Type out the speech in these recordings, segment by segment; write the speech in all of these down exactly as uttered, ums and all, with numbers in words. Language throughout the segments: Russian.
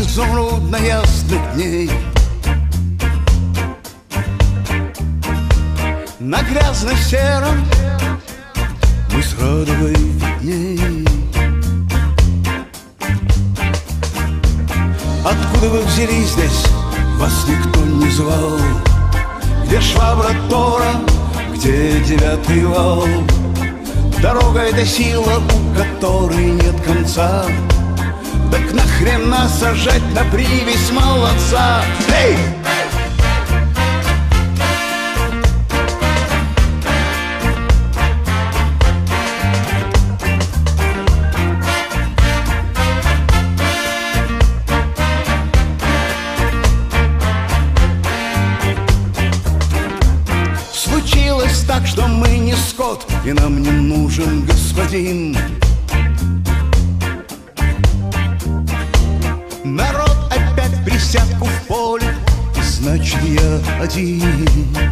изумрудно-ясных дней. На грязно-сером мы с Радовой видней. Откуда вы взялись здесь? Вас никто не звал. Где швабра Тора, где девятый вал? Дорога — это сила, у которой нет конца. Так нахрена сажать на привязь молодца? Эй! Случилось так, что мы не скот, и нам не нужен господин. Народ опять присядку в поле, и значит я один.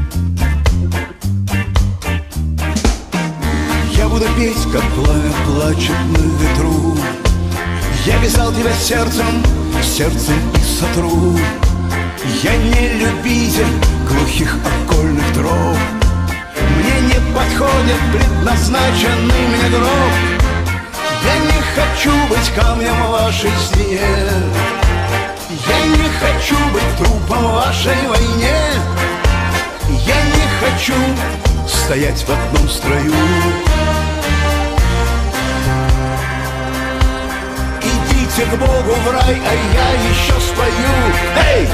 Я буду петь, как пламя плачет на ветру. Я вязал тебя сердцем, сердцем и сотру. Я не любитель глухих окольных дров. Мне не подходит предназначенный мне гроб. Я не хочу быть камнем в вашей стене. Я не хочу быть трупом в вашей войне. Я не хочу стоять в одном строю. Идите к Богу в рай, а я еще спою. Эй!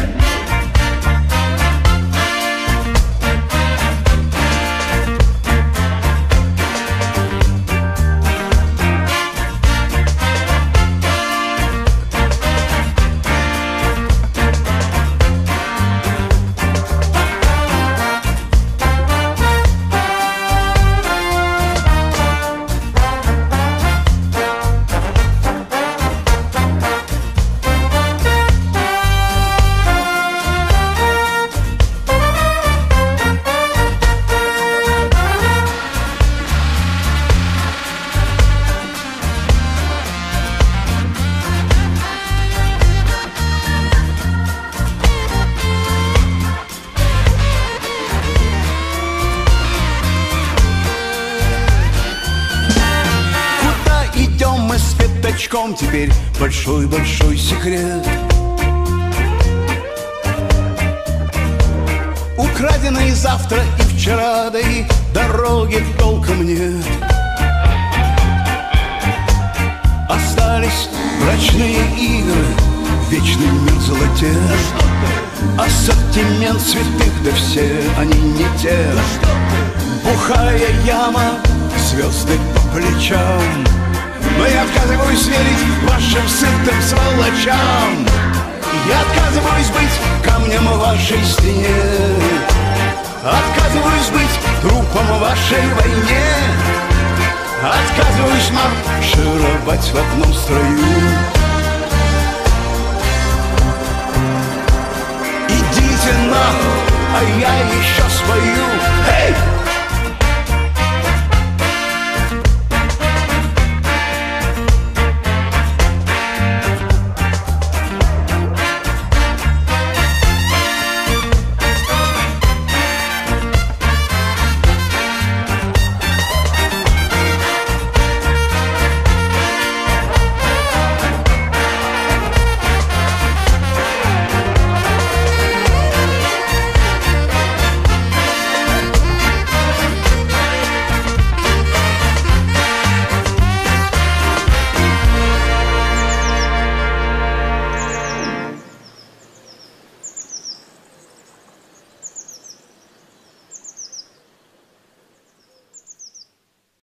Теперь большой-большой секрет. Украденные завтра и вчера, да и дороги толком нет. Остались брачные игры, вечный мир золотец. Ассортимент святых, да все они не те. Бухая яма, звезды по плечам. Но я отказываюсь верить вашим сытым сволочам. Я отказываюсь быть камнем в вашей стене. Отказываюсь быть трупом в вашей войне. Отказываюсь маршировать в одном строю. Идите нахуй, а я еще спою.